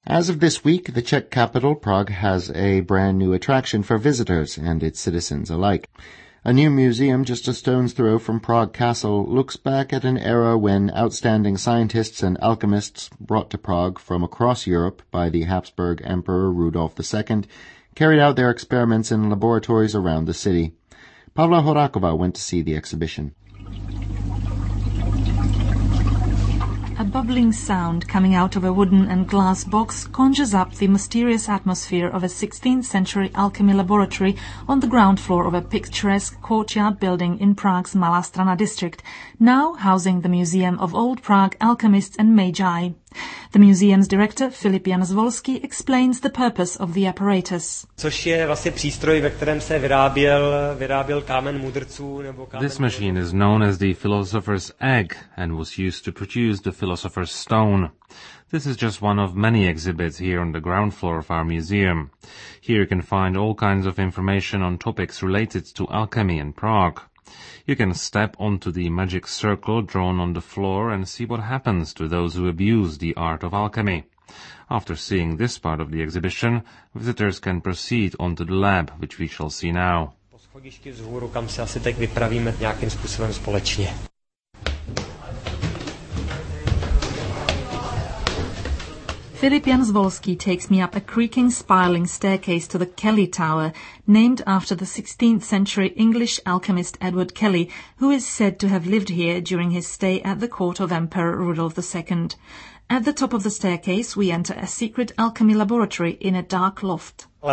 As of this week, the Czech capital, Prague, has a brand new attraction for visitors and its citizens alike. A new museum just a stone's throw from Prague Castle looks back at an era when outstanding scientists and alchemists brought to Prague from across Europe by the Habsburg Emperor Rudolf II carried out their experiments in laboratories around the city. Pavla Horáková went to see the exhibition. A bubbling sound coming out of a wooden and glass box conjures up the mysterious atmosphere of a 16th century alchemy laboratory on the ground floor of a picturesque courtyard building in Prague's Malá Strana district, now housing the Museum of Old Prague Alchemists and Magi. The museum's director, Filip Jan Zvolský, explains the purpose of the apparatus. This machine is known as the philosopher's egg and was used to produce the philosopher's stone. This is just one of many exhibits here on the ground floor of our museum. Here you can find all kinds of information on topics related to alchemy in Prague. You can step onto the magic circle drawn on the floor and see what happens to those who abuse the art of alchemy. After seeing this part of the exhibition, visitors can proceed onto the lab, which we shall see now. Filip Jan Zvolský takes me up a creaking spiraling staircase to the Kelly Tower, named after the 16th century English alchemist Edward Kelly, who is said to have lived here during his stay at the court of Emperor Rudolf II. At the top of the staircase we enter a secret alchemy laboratory in a dark loft. The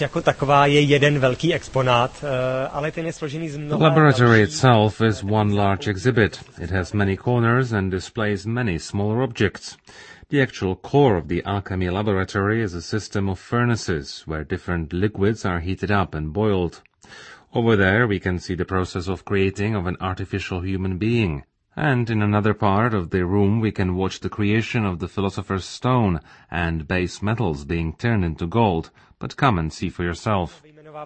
laboratory itself is one large exhibit. It has many corners and displays many smaller objects. The actual core of the alchemy laboratory is a system of furnaces where different liquids are heated up and boiled. Over there we can see the process of creating of an artificial human being. And in another part of the room we can watch the creation of the philosopher's stone and base metals being turned into gold. But come and see for yourself.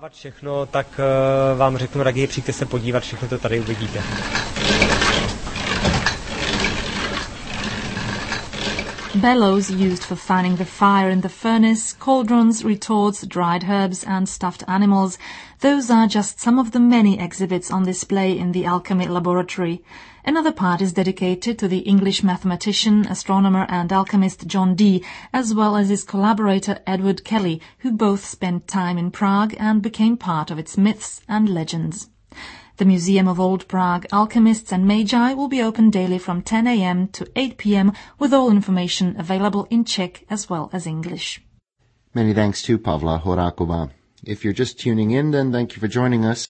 Bellows used for fanning the fire in the furnace, cauldrons, retorts, dried herbs and stuffed animals. Those are just some of the many exhibits on display in the alchemy laboratory. Another part is dedicated to the English mathematician, astronomer and alchemist John Dee, as well as his collaborator Edward Kelly, who both spent time in Prague and became part of its myths and legends. The Museum of Old Prague Alchemists and Magi will be open daily from 10 a.m. to 8 p.m. with all information available in Czech as well as English. Many thanks to Pavla Horáková. If you're just tuning in, then thank you for joining us.